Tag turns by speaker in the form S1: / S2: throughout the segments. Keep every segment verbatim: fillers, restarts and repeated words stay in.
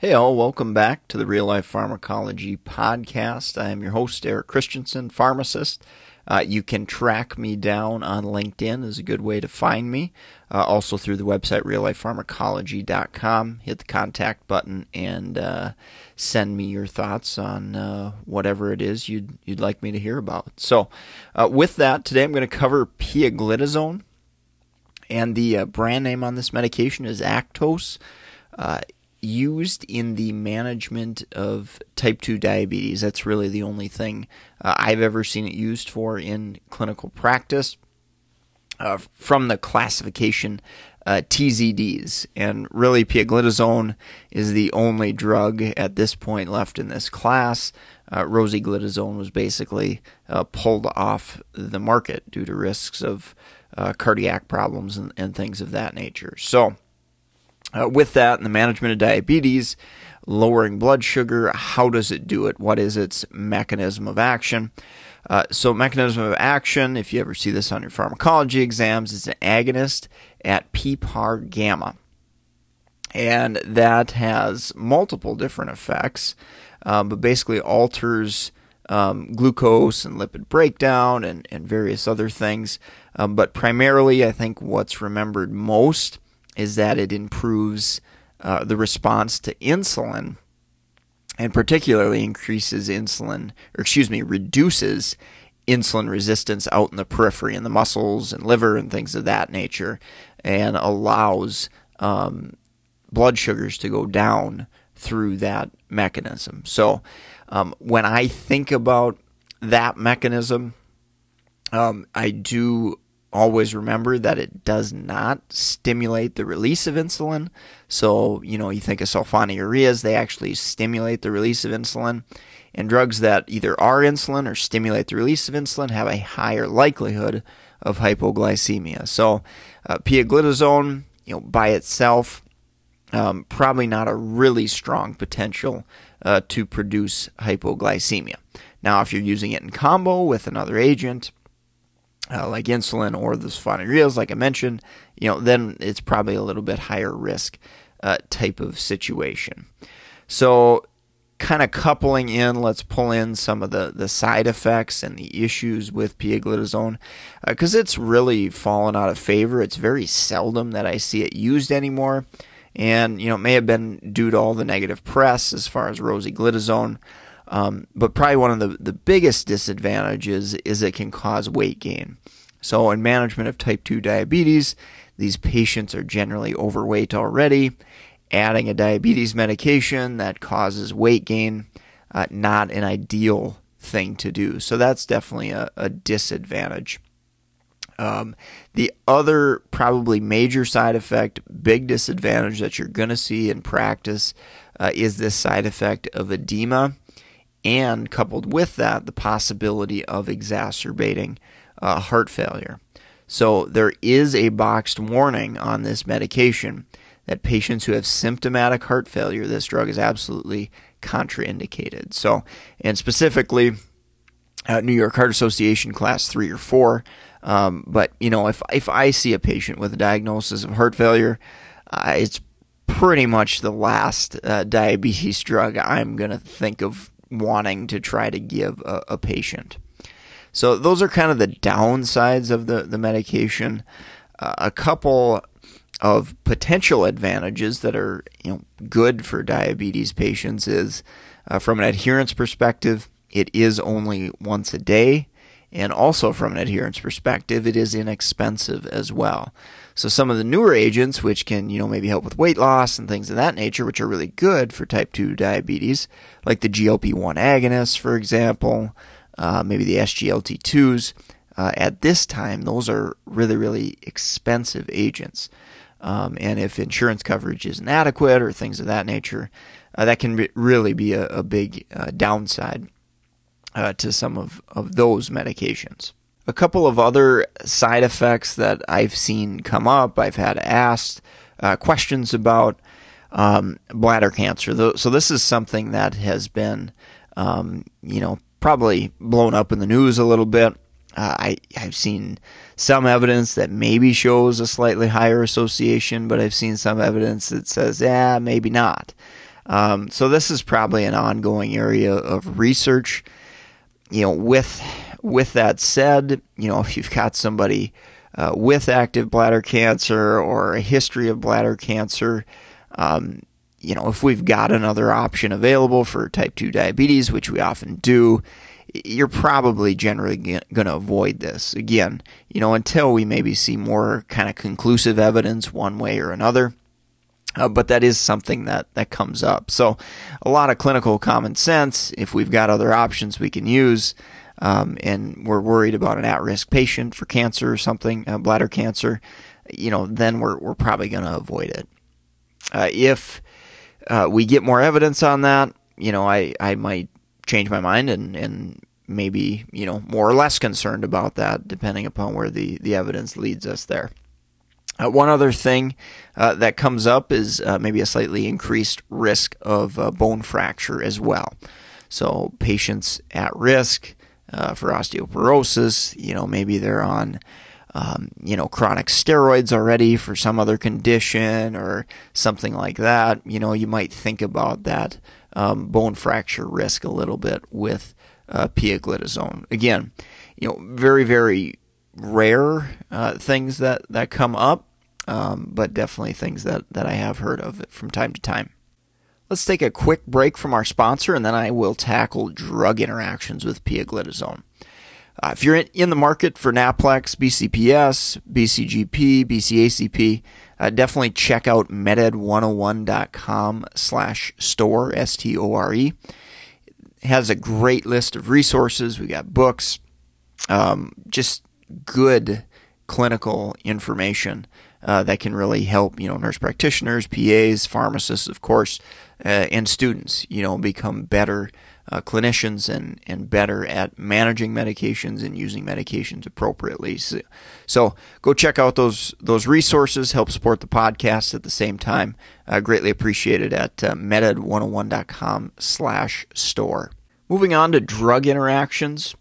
S1: Hey all, welcome back to the Real Life Pharmacology Podcast. I am your host, Eric Christensen, pharmacist. Uh, you can track me down on LinkedIn is a good way to find me. Uh, also through the website real life pharmacology dot com. Hit the contact button and uh, send me your thoughts on uh, whatever it is you'd, you'd like me to hear about. So uh, with that, today I'm going to cover pioglitazone. And the uh, brand name on this medication is Actos. Uh, used in the management of type two diabetes. That's really the only thing uh, I've ever seen it used for in clinical practice uh, from the classification uh, T Z Ds. And really, pioglitazone is the only drug at this point left in this class. Uh, rosiglitazone was basically uh, pulled off the market due to risks of uh, cardiac problems and, and things of that nature. So, Uh, with that, in the management of diabetes, lowering blood sugar, how does it do it? What is its mechanism of action? Uh, so mechanism of action, if you ever see this on your pharmacology exams, is an agonist at P P A R gamma. And that has multiple different effects, um, but basically alters um, glucose and lipid breakdown and, and various other things. Um, but primarily, I think what's remembered most is that it improves uh, the response to insulin and particularly increases insulin, or excuse me, reduces insulin resistance out in the periphery, in the muscles and liver and things of that nature, and allows um, blood sugars to go down through that mechanism. So um, when I think about that mechanism, um, I do always remember that it does not stimulate the release of insulin. So, you know, you think of sulfonylureas, they actually stimulate the release of insulin. And drugs that either are insulin or stimulate the release of insulin have a higher likelihood of hypoglycemia. So, uh, pioglitazone, you know, by itself, um, probably not a really strong potential uh, to produce hypoglycemia. Now, if you're using it in combo with another agent, Uh, like insulin or the sulfonylureas, like I mentioned, you know, then it's probably a little bit higher risk uh, type of situation. So kind of coupling in, let's pull in some of the, the side effects and the issues with pioglitazone because uh, it's really fallen out of favor. It's very seldom that I see it used anymore. And, you know, it may have been due to all the negative press as far as rosiglitazone. Um, but probably one of the, the biggest disadvantages is it can cause weight gain. So in management of type two diabetes, these patients are generally overweight already. Adding a diabetes medication that causes weight gain, uh, not an ideal thing to do. So that's definitely a, a disadvantage. Um, the other probably major side effect, big disadvantage that you're going to see in practice uh, is this side effect of edema. And coupled with that, the possibility of exacerbating uh, heart failure. So there is a boxed warning on this medication that patients who have symptomatic heart failure, this drug is absolutely contraindicated. So, and specifically, uh, New York Heart Association class three or four. Um, but you know, if if I see a patient with a diagnosis of heart failure, uh, it's pretty much the last uh, diabetes drug I'm going to think of wanting to try to give a, a patient. So those are kind of the downsides of the, the medication. Uh, a couple of potential advantages that are, you know, good for diabetes patients is uh, from an adherence perspective, it is only once a day. And also from an adherence perspective, it is inexpensive as well. So some of the newer agents, which can, you know, maybe help with weight loss and things of that nature, which are really good for type two diabetes, like the G L P one agonists, for example, uh, maybe the S G L T twos, uh, at this time, those are really, really expensive agents. Um, and if insurance coverage isn't adequate or things of that nature, uh, that can be, really be a, a big uh, downside uh, to some of, of those medications. A couple of other side effects that I've seen come up, I've had asked uh, questions about um, bladder cancer. So this is something that has been, um, you know, probably blown up in the news a little bit. Uh, I, I've seen some evidence that maybe shows a slightly higher association, but I've seen some evidence that says, yeah, maybe not. Um, so this is probably an ongoing area of research. You know, with with that said, you know, if you've got somebody uh, with active bladder cancer or a history of bladder cancer, um, you know, if we've got another option available for type two diabetes, which we often do, you're probably generally going to avoid this. Again, you know, until we maybe see more kind of conclusive evidence one way or another. Uh, but that is something that, that comes up. So a lot of clinical common sense, if we've got other options we can use, um, and we're worried about an at-risk patient for cancer or something, uh, bladder cancer, you know, then we're, we're probably going to avoid it. Uh, if uh, we get more evidence on that, you know, I, I might change my mind and, and maybe, you know, more or less concerned about that, depending upon where the, the evidence leads us there. Uh, one other thing uh, that comes up is uh, maybe a slightly increased risk of uh, bone fracture as well. So patients at risk uh, for osteoporosis, you know, maybe they're on, um, you know, chronic steroids already for some other condition or something like that. You know, you might think about that um, bone fracture risk a little bit with uh, pioglitazone. Again, you know, very, very rare uh, things that, that come up, um, but definitely things that, that I have heard of from time to time. Let's take a quick break from our sponsor, and then I will tackle drug interactions with pioglitazone. Uh, if you're in, in the market for Naplex, B C P S, B C G P, B C A C P, uh, definitely check out meded one oh one dot com slash store, S T O R E. It has a great list of resources. We got books, um, just good clinical information uh, that can really help, you know, nurse practitioners, P As, pharmacists, of course, uh, and students, you know, become better uh, clinicians and, and better at managing medications and using medications appropriately. So, so go check out those those resources, help support the podcast at the same time. Uh, greatly appreciated at uh, meded one oh one dot com slash store. Moving on to drug interactions.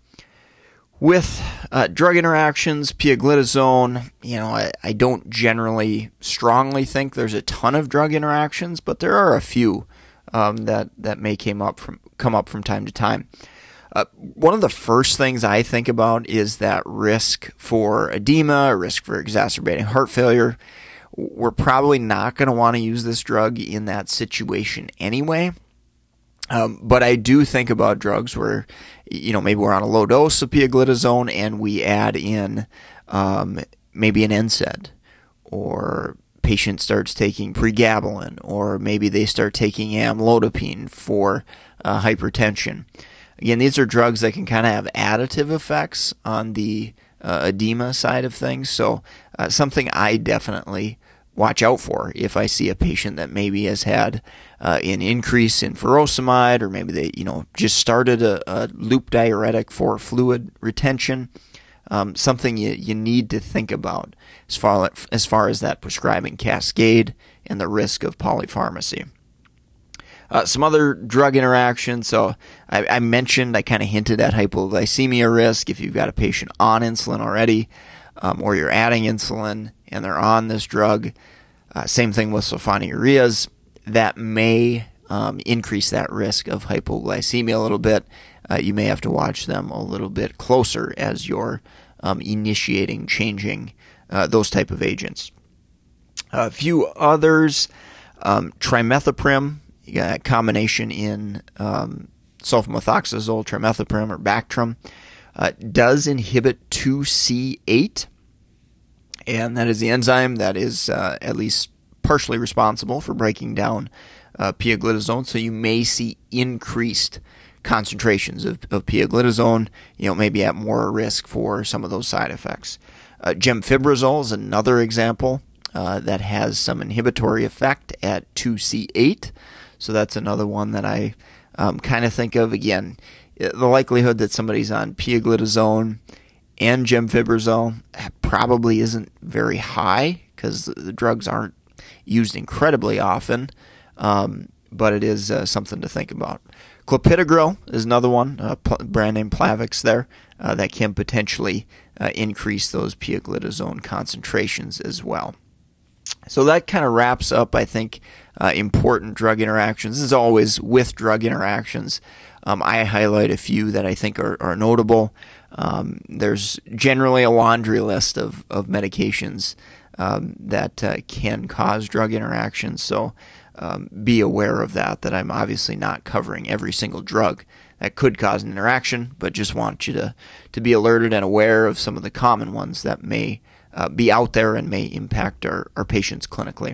S1: With uh, drug interactions, pioglitazone, you know, I, I don't generally strongly think there's a ton of drug interactions, but there are a few um, that that may came up from come up from time to time. Uh, one of the first things I think about is that risk for edema, risk for exacerbating heart failure. We're probably not going to want to use this drug in that situation anyway. Um, but I do think about drugs where, you know, maybe we're on a low dose of pioglitazone and we add in um, maybe an N SAID, or patient starts taking pregabalin, or maybe they start taking amlodipine for uh, hypertension. Again, these are drugs that can kind of have additive effects on the uh, edema side of things. So uh, something I definitely watch out for if I see a patient that maybe has had uh, an increase in furosemide, or maybe they, you know, just started a, a loop diuretic for fluid retention. Um, something you, you need to think about as far as far as that prescribing cascade and the risk of polypharmacy. Uh, some other drug interactions. So I, I mentioned, I kind of hinted at hypoglycemia risk if you've got a patient on insulin already, um, or you're adding insulin and they're on this drug. Uh, same thing with sulfonylureas. That may um, increase that risk of hypoglycemia a little bit. Uh, you may have to watch them a little bit closer as you're um, initiating, changing uh, those type of agents. A few others, um, trimethoprim, a combination in um, sulfamethoxazole, trimethoprim, or Bactrim, uh, does inhibit two C eight. And that is the enzyme that is uh, at least partially responsible for breaking down uh, pioglitazone. So you may see increased concentrations of, of pioglitazone, you know, maybe at more risk for some of those side effects. Uh, gemfibrozole is another example uh, that has some inhibitory effect at two C eight. So that's another one that I um, kind of think of. Again, the likelihood that somebody's on pioglitazone and gemfibrozole probably isn't very high because the drugs aren't used incredibly often, um, but it is uh, something to think about. Clopidogrel is another one, uh, pl- brand name Plavix there, uh, that can potentially uh, increase those pioglitazone concentrations as well. So that kind of wraps up, I think, uh, important drug interactions. As always, with drug interactions, um, I highlight a few that I think are, are notable. Um, there's generally a laundry list of, of medications um, that uh, can cause drug interactions, so um, be aware of that, that I'm obviously not covering every single drug that could cause an interaction, but just want you to, to be alerted and aware of some of the common ones that may uh, be out there and may impact our, our patients clinically.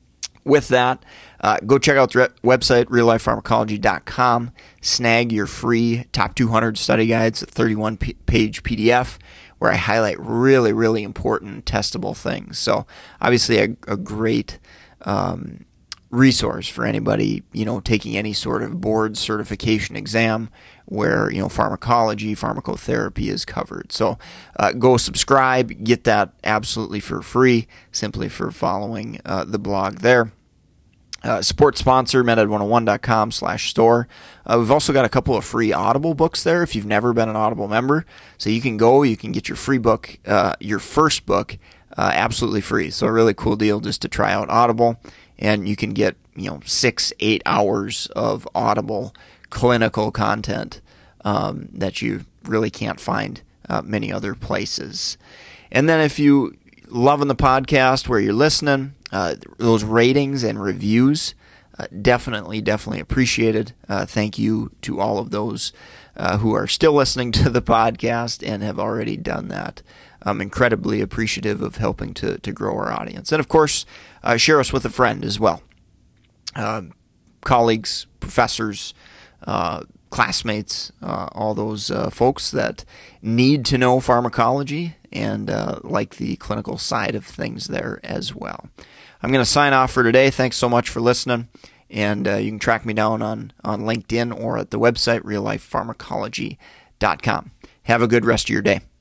S1: With that, uh, go check out the re- website, real life pharmacology dot com. Snag your free top two hundred study guides, a thirty-one page P D F, where I highlight really, really important testable things. So obviously a, a great um, resource for anybody, you know, taking any sort of board certification exam where, you know, pharmacology, pharmacotherapy is covered. So uh, go subscribe, get that absolutely for free, simply for following uh, the blog there. Uh, support sponsor, meded one oh one dot com slash store. Uh, we've also got a couple of free Audible books there if you've never been an Audible member. So you can go, you can get your free book, uh, your first book, uh, absolutely free. So a really cool deal just to try out Audible. And you can get, you know, six, eight hours of Audible clinical content um, that you really can't find uh, many other places. And then if you loving the podcast where you're listening, uh, those ratings and reviews, uh, definitely, definitely appreciated. Uh, thank you to all of those uh, who are still listening to the podcast and have already done that. I'm incredibly appreciative of helping to, to grow our audience. And of course, uh, share us with a friend as well. Uh, colleagues, professors, uh, classmates, uh, all those uh, folks that need to know pharmacology and uh, like the clinical side of things there as well. I'm going to sign off for today. Thanks so much for listening. And uh, you can track me down on, on LinkedIn or at the website, real life pharmacology dot com. Have a good rest of your day.